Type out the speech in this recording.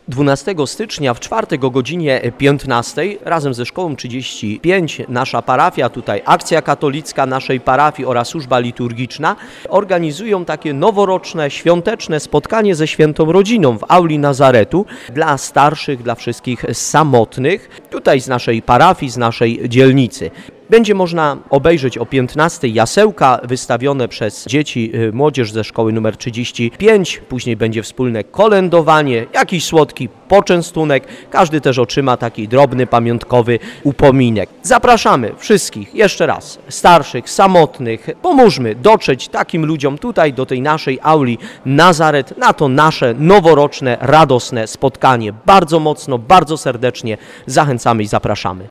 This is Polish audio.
12 stycznia w czwartek o godzinie 15 razem ze Szkołą 35 nasza parafia, tutaj Akcja Katolicka naszej parafii oraz służba liturgiczna organizują takie noworoczne, świąteczne spotkanie ze Świętą Rodziną w auli Nazaretu dla starszych, dla wszystkich samotnych, tutaj z naszej parafii, z naszej dzielnicy. Będzie można obejrzeć o 15 jasełka wystawione przez dzieci, młodzież ze szkoły nr 35. Później będzie wspólne kolędowanie, jakiś słodki poczęstunek. Każdy też otrzyma taki drobny, pamiątkowy upominek. Zapraszamy wszystkich, jeszcze raz, starszych, samotnych. Pomóżmy dotrzeć takim ludziom tutaj do tej naszej auli Nazaret na to nasze noworoczne, radosne spotkanie. Bardzo mocno, bardzo serdecznie zachęcamy i zapraszamy.